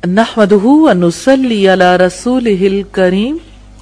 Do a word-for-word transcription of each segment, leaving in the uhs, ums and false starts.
نحمده ونصلي على رسوله الكريم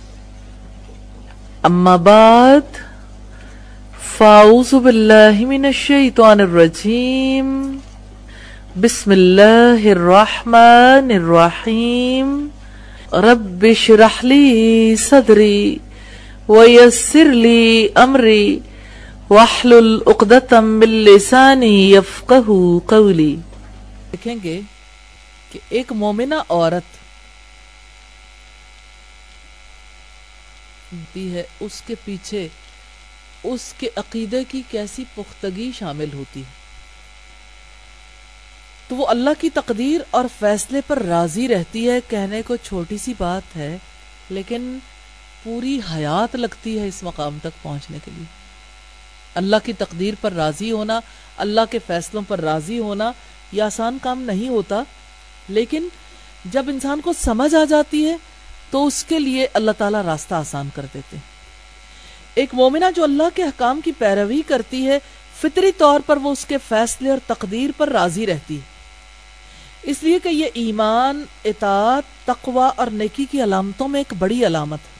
اما بعد فاعوذ بالله من الشيطان الرجيم بسم الله الرحمن الرحيم رب اشرح لي صدري ويسر لي امري واحلل عقدة من لساني يفقهوا قولي. دیکھیں گے کہ ایک مومنہ عورت ہے اس کے پیچھے اس کے عقیدے کی کیسی پختگی شامل ہوتی ہے. تو وہ اللہ کی تقدیر اور فیصلے پر راضی رہتی ہے. کہنے کو چھوٹی سی بات ہے لیکن پوری حیات لگتی ہے اس مقام تک پہنچنے کے لیے. اللہ کی تقدیر پر راضی ہونا، اللہ کے فیصلوں پر راضی ہونا یہ آسان کام نہیں ہوتا، لیکن جب انسان کو سمجھ آ جاتی ہے تو اس کے لیے اللہ تعالیٰ راستہ آسان کر دیتے ہیں. ایک مومنہ جو اللہ کے احکام کی پیروی کرتی ہے فطری طور پر وہ اس کے فیصلے اور تقدیر پر راضی رہتی ہے، اس لیے کہ یہ ایمان، اطاعت، تقوی اور نیکی کی علامتوں میں ایک بڑی علامت ہے.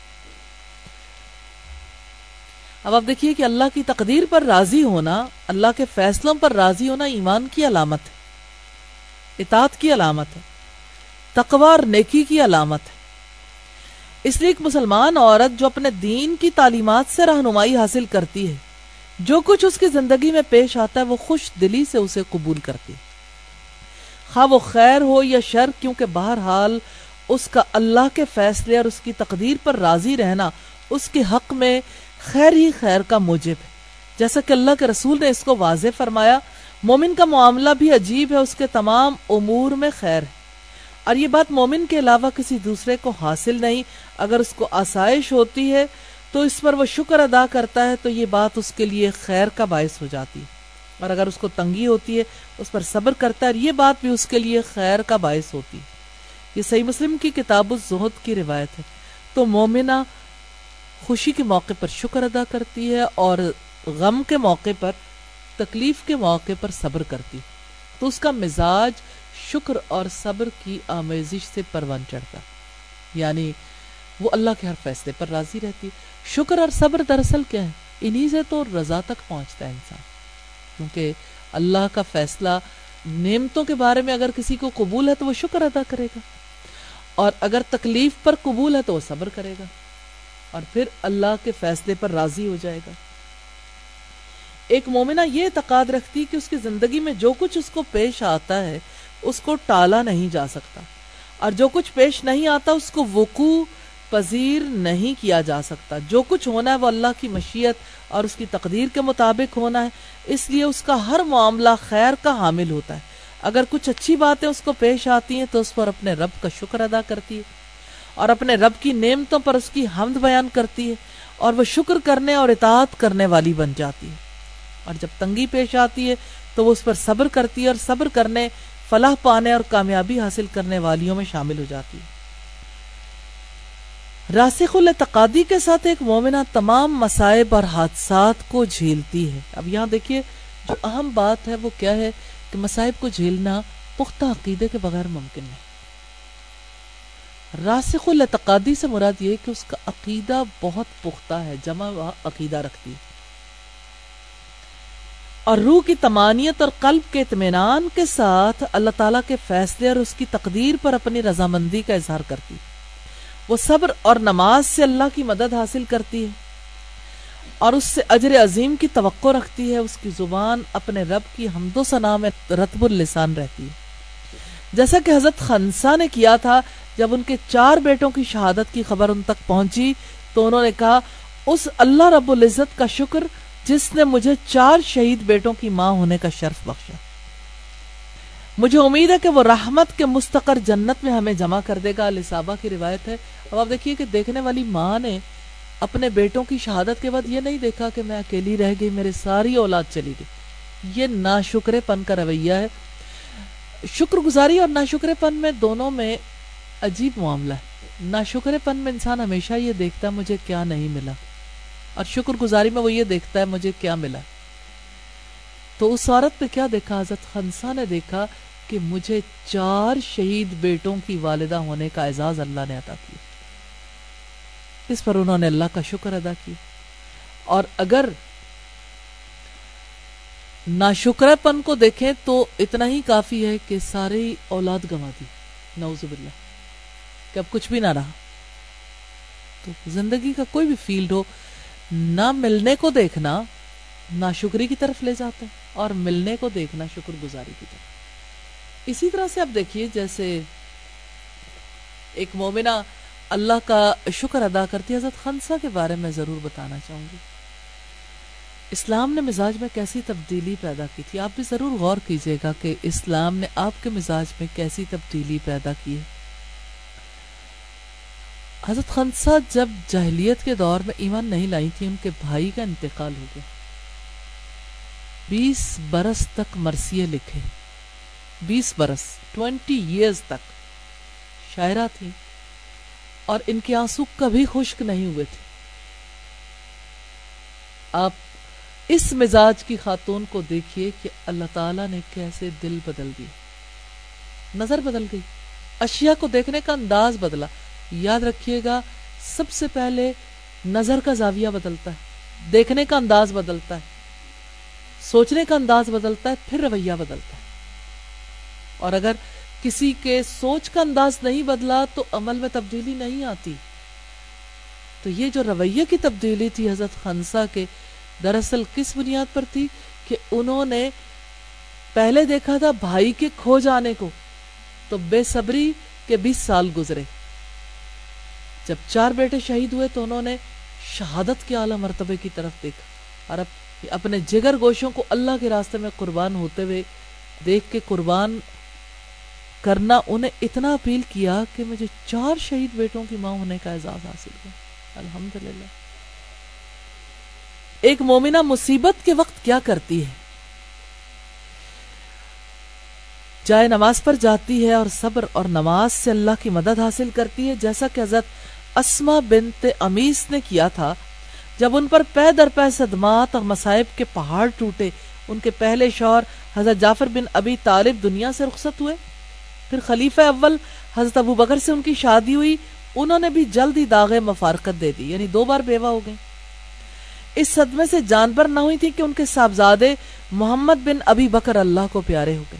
اب آپ دیکھیے کہ اللہ کی تقدیر پر راضی ہونا، اللہ کے فیصلوں پر راضی ہونا ایمان کی علامت ہے، اطاعت کی علامت ہے، تقوی اور نیکی کی علامت ہے. اس لیے ایک مسلمان عورت جو اپنے دین کی تعلیمات سے رہنمائی حاصل کرتی ہے، جو کچھ اس کی زندگی میں پیش آتا ہے وہ خوش دلی سے اسے قبول کرتی ہے، خواہ وہ خیر ہو یا شر، کیونکہ بہرحال اس کا اللہ کے فیصلے اور اس کی تقدیر پر راضی رہنا اس کے حق میں خیر ہی خیر کا موجب ہے. جیسا کہ اللہ کے رسول نے اس کو واضح فرمایا، مومن کا معاملہ بھی عجیب ہے، اس کے تمام امور میں خیر ہے، اور یہ بات مومن کے علاوہ کسی دوسرے کو حاصل نہیں. اگر اس کو آسائش ہوتی ہے تو اس پر وہ شکر ادا کرتا ہے تو یہ بات اس کے لیے خیر کا باعث ہو جاتی ہے، اور اگر اس کو تنگی ہوتی ہے اس پر صبر کرتا ہے اور یہ بات بھی اس کے لیے خیر کا باعث ہوتی ہے. یہ صحیح مسلم کی کتاب الزہد کی روایت ہے. تو مومنہ خوشی کے موقع پر شکر ادا کرتی ہے اور غم کے موقع پر، تکلیف کے موقع پر صبر کرتی، تو اس کا مزاج شکر اور صبر کی آمیزش سے پروان چڑھتا، یعنی وہ اللہ کے ہر فیصلے پر راضی رہتی. شکر اور صبر دراصل کیا ہے؟ انہی سے تو رضا تک پہنچتا ہے انسان، کیونکہ اللہ کا فیصلہ نعمتوں کے بارے میں اگر کسی کو قبول ہے تو وہ شکر ادا کرے گا، اور اگر تکلیف پر قبول ہے تو وہ صبر کرے گا، اور پھر اللہ کے فیصلے پر راضی ہو جائے گا. ایک مومنہ یہ اعتقاد رکھتی کہ اس کی زندگی میں جو کچھ اس کو پیش آتا ہے اس کو ٹالا نہیں جا سکتا، اور جو کچھ پیش نہیں آتا اس کو وقوع پذیر نہیں کیا جا سکتا. جو کچھ ہونا ہے وہ اللہ کی مشیت اور اس کی تقدیر کے مطابق ہونا ہے، اس لیے اس کا ہر معاملہ خیر کا حامل ہوتا ہے. اگر کچھ اچھی باتیں اس کو پیش آتی ہیں تو اس پر اپنے رب کا شکر ادا کرتی ہے اور اپنے رب کی نعمتوں پر اس کی حمد بیان کرتی ہے، اور وہ شکر کرنے اور اطاعت کرنے والی بن جاتی ہے. اور جب تنگی پیش آتی ہے تو وہ اس پر صبر کرتی ہے، اور صبر کرنے، فلاح پانے اور کامیابی حاصل کرنے والیوں میں شامل ہو جاتی ہے. راسخ الاعتقادی کے ساتھ ایک مومنہ تمام مصائب اور حادثات کو جھیلتی ہے. اب یہاں دیکھیے جو اہم بات ہے وہ کیا ہے کہ مصائب کو جھیلنا پختہ عقیدے کے بغیر ممکن نہیں. راسخ الاعتقادی سے مراد یہ کہ اس کا عقیدہ بہت پختہ ہے، جمع عقیدہ رکھتی ہے، اور روح کی طمانینت اور قلب کے اطمینان کے ساتھ اللہ تعالیٰ کے فیصلے اور اس کی تقدیر پر اپنی رضامندی کا اظہار کرتی. وہ صبر اور نماز سے اللہ کی مدد حاصل کرتی ہے اور اس سے اجر عظیم کی توقع رکھتی ہے. اس کی زبان اپنے رب کی حمد و ثنا میں رطب اللسان رہتی ہے، جیسا کہ حضرت خنسا نے کیا تھا. جب ان کے چار بیٹوں کی شہادت کی خبر ان تک پہنچی تو انہوں نے کہا، اس اللہ رب العزت کا شکر جس نے مجھے چار شہید بیٹوں کی ماں ہونے کا شرف بخشا. مجھے امید ہے کہ وہ رحمت کے مستقر جنت میں ہمیں جمع کر دے گا. الاصابہ کی روایت ہے. اب آپ دیکھیے کہ دیکھنے والی ماں نے اپنے بیٹوں کی شہادت کے بعد یہ نہیں دیکھا کہ میں اکیلی رہ گئی، میرے ساری اولاد چلی گئی. یہ ناشکرے پن کا رویہ ہے. شکر گزاری اور ناشکرے پن میں دونوں میں عجیب معاملہ ہے. ناشکرے پن میں انسان ہمیشہ یہ دیکھتا ہے مجھے کیا نہیں ملا، اور شکر گزاری میں وہ یہ دیکھتا ہے مجھے کیا ملا. تو اس عورت پہ کیا دیکھا؟ حضرت خنسا نے دیکھا کہ مجھے چار شہید بیٹوں کی والدہ ہونے کا اعزاز اللہ نے عطا کیا. اس پر انہوں نے اللہ کا شکر ادا کیا. اور اگر ناشکرہ پن کو دیکھیں تو اتنا ہی کافی ہے کہ ساری اولاد گنوا دی، نعوذ باللہ، کہ اب کچھ بھی نہ رہا. تو زندگی کا کوئی بھی فیلڈ ہو، نہ ملنے کو دیکھنا ناشکری کی طرف لے جاتا ہے اور ملنے کو دیکھنا شکر گزاری کی طرف. اسی طرح سے اب دیکھیے، جیسے ایک مومنہ اللہ کا شکر ادا کرتی ہے. حضرت خنسہ کے بارے میں ضرور بتانا چاہوں گی. اسلام نے مزاج میں کیسی تبدیلی پیدا کی تھی. آپ بھی ضرور غور کیجئے گا کہ اسلام نے آپ کے مزاج میں کیسی تبدیلی پیدا کی ہے. حضرت خنسہ جب جاہلیت کے دور میں ایمان نہیں لائی تھی، ان کے بھائی کا انتقال ہو گیا. بیس برس تک مرثیے لکھے، بیس برس، ٹوینٹی ایئرز تک شاعرہ تھی، اور ان کے آنسو کبھی خشک نہیں ہوئے تھے. آپ اس مزاج کی خاتون کو دیکھیے کہ اللہ تعالیٰ نے کیسے دل بدل دیا، نظر بدل گئی، اشیاء کو دیکھنے کا انداز بدلا. یاد رکھیے گا، سب سے پہلے نظر کا زاویہ بدلتا ہے، دیکھنے کا انداز بدلتا ہے، سوچنے کا انداز بدلتا ہے، پھر رویہ بدلتا ہے. اور اگر کسی کے سوچ کا انداز نہیں بدلا تو عمل میں تبدیلی نہیں آتی. تو یہ جو رویے کی تبدیلی تھی حضرت خنسہ کے، دراصل کس بنیاد پر تھی کہ انہوں نے پہلے دیکھا تھا بھائی کے کھو جانے کو، تو بے صبری کے بیس سال گزرے. جب چار بیٹے شہید ہوئے تو انہوں نے شہادت کے اعلیٰ مرتبے کی طرف دیکھا، اور اب اپنے جگر گوشوں کو اللہ کے راستے میں قربان ہوتے ہوئے دیکھ کے قربان کرنا انہیں اتنا اپیل کیا کہ مجھے چار شہید بیٹوں کی ماں ہونے کا اعزاز حاصل ہوا. الحمدللہ. ایک مومنہ مصیبت کے وقت کیا کرتی ہے؟ جائے نماز پر جاتی ہے اور صبر اور نماز سے اللہ کی مدد حاصل کرتی ہے، جیسا کہ حضرت اسما بنت امیس نے کیا تھا. جب ان پر پے در پے صدمات اور مصائب کے پہاڑ ٹوٹے، ان کے پہلے شوہر حضرت جعفر بن ابی طالب دنیا سے رخصت ہوئے، پھر خلیفہ اول حضرت ابو بکر سے ان کی شادی ہوئی، انہوں نے بھی جلد ہی داغ مفارقت دے دی، یعنی دو بار بیوہ ہو گئیں. اس صدمے سے جان بر نہ ہوئی تھی کہ ان کے صاحبزادے محمد بن ابی بکر اللہ کو پیارے ہو گئے.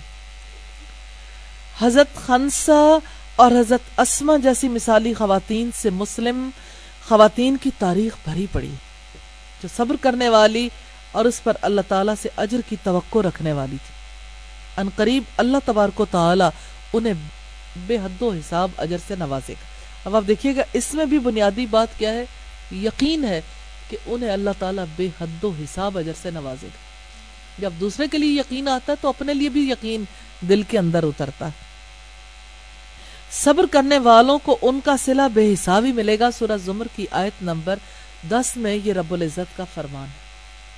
حضرت خنسہ اور حضرت اسما جیسی مثالی خواتین سے مسلم خواتین کی تاریخ بھری پڑی، جو صبر کرنے والی اور اس پر اللہ تعالیٰ سے اجر کی توقع رکھنے والی تھی. ان قریب اللہ تبارک و تعالیٰ انہیں بے حد و حساب اجر سے نوازے گا. اب آپ دیکھیے گا، اس میں بھی بنیادی بات کیا ہے؟ یقین ہے کہ انہیں اللہ تعالیٰ بے حد و حساب اجر سے نوازے گا. جب دوسرے کے لیے یقین آتا ہے تو اپنے لیے بھی یقین دل کے اندر اترتا ہے. صبر کرنے والوں کو ان کا صلہ بے حساب ہی ملے گا. سورہ زمر کی آیت نمبر دس میں یہ رب العزت کا فرمان ہے.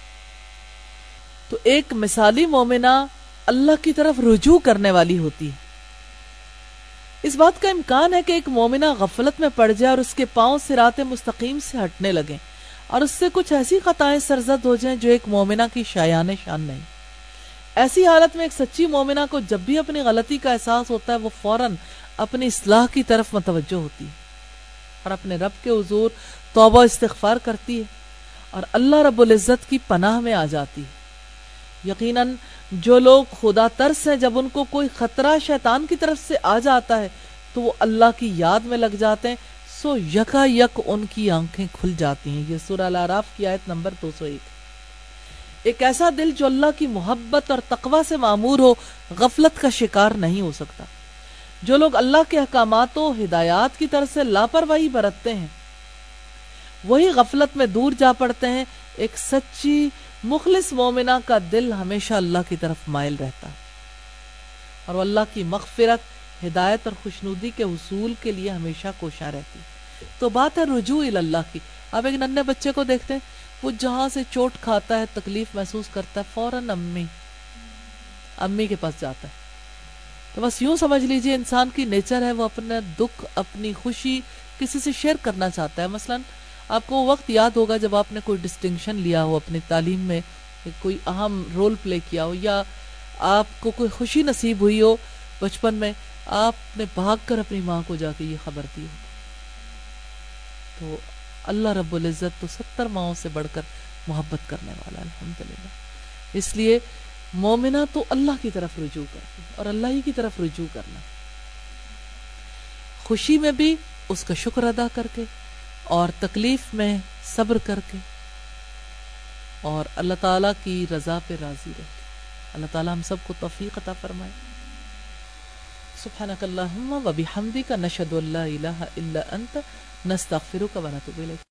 تو ایک مثالی مومنہ اللہ کی طرف رجوع کرنے والی ہوتی ہے. اس بات کا امکان ہے کہ ایک مومنہ غفلت میں پڑ جائے اور اس کے پاؤں صراط مستقیم سے ہٹنے لگیں اور اس سے کچھ ایسی خطائیں سرزد ہو جائیں جو ایک مومنہ کی شایان شان نہیں. ایسی حالت میں ایک سچی مومنہ کو جب بھی اپنی غلطی کا احساس ہوتا ہے، وہ فوراً اپنی اصلاح کی طرف متوجہ ہوتی ہے اور اپنے رب کے حضور توبہ استغفار کرتی ہے اور اللہ رب العزت کی پناہ میں آ جاتی ہے. یقیناً جو لوگ خدا ترس ہیں، جب ان کو کوئی خطرہ شیطان کی طرف سے آ جاتا ہے تو وہ اللہ کی یاد میں لگ جاتے ہیں، سو یکا یک ان کی آنکھیں کھل جاتی ہیں. یہ سورہ الاعراف کی آیت نمبر دو سو ایک. ایک ایسا دل جو اللہ کی محبت اور تقوی سے معمور ہو، غفلت کا شکار نہیں ہو سکتا. جو لوگ اللہ کے احکامات و ہدایات کی طرف سے لاپرواہی برتتے ہیں وہی غفلت میں دور جا پڑتے ہیں. ایک سچی مخلص مومنہ کا دل ہمیشہ اللہ کی طرف مائل رہتا اور وہ اللہ کی مغفرت، ہدایت اور خوشنودی کے حصول کے لیے ہمیشہ کوشاں رہتی. تو بات ہے رجوع اللہ کی. آپ ایک ننھے بچے کو دیکھتے ہیں، وہ جہاں سے چوٹ کھاتا ہے، تکلیف محسوس کرتا ہے، فوراً امی امی کے پاس جاتا ہے. تو بس یوں سمجھ لیجئے انسان کی نیچر ہے، وہ اپنا دکھ، اپنی خوشی کسی سے شیئر کرنا چاہتا ہے. مثلاً آپ کو وقت یاد ہوگا جب آپ نے کوئی ڈسٹنکشن لیا ہو اپنی تعلیم میں، کوئی اہم رول پلے کیا ہو، یا آپ کو کوئی خوشی نصیب ہوئی ہو، بچپن میں آپ نے بھاگ کر اپنی ماں کو جا کے یہ خبر دی ہوگی. تو اللہ رب العزت تو ستر ماؤں سے بڑھ کر محبت کرنے والا الحمدللہ. اس لیے مومنہ تو اللہ کی طرف رجوع کرتی اور اللہ ہی کی طرف رجوع کرنا، خوشی میں بھی اس کا شکر ادا کر کے اور تکلیف میں صبر کر کے اور اللہ تعالیٰ کی رضا پہ راضی رہ کے. اللہ تعالیٰ ہم سب کو توفیق عطا فرمائے. سبحانک اللہم و بحمدک نشہد ان لا الہ الا انت نستغفرک و نتوب الیک.